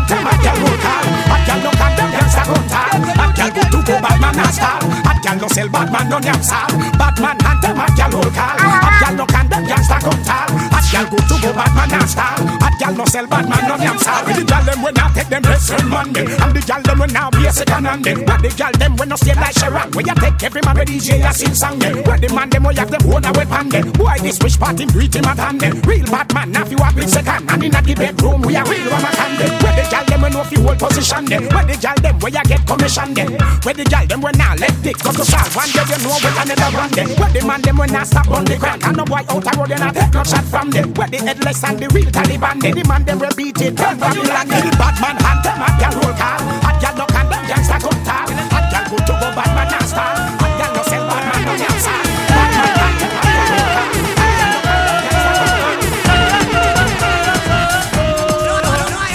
them, hot girl roll call. Hot girl no condemn, gangsta gun tall. Hot girl go to go Batman and stall. Hot girl no sell Batman no yam sal. Batman hunt them, hot girl roll call. Hot girl no condemn, gangsta gun tall. Hot girl go to go Batman and stall. Hot girl no sell Batman no yam sal. The girl them when now take them lesson Monday, and the girl them when now be a second hand. But the girl them when no stay like Sharon, where you take every man with DJ a sing song. Where the man them where you have them own a weapon. Boy this wish party greet him at hand. Real Batman now if you have with second, and in the bedroom we are real woman hand. Where the girl them when no fi hold position. Where the girl them where you get commission. Where the girl them when now let dick go to start. One day you know what another one. Where the man them when now stop on the ground, and no boy out a road and I take no shot from them. Where the headless and the real Taliban. The man them will beat it, turn Babylon. The Batman hunt them.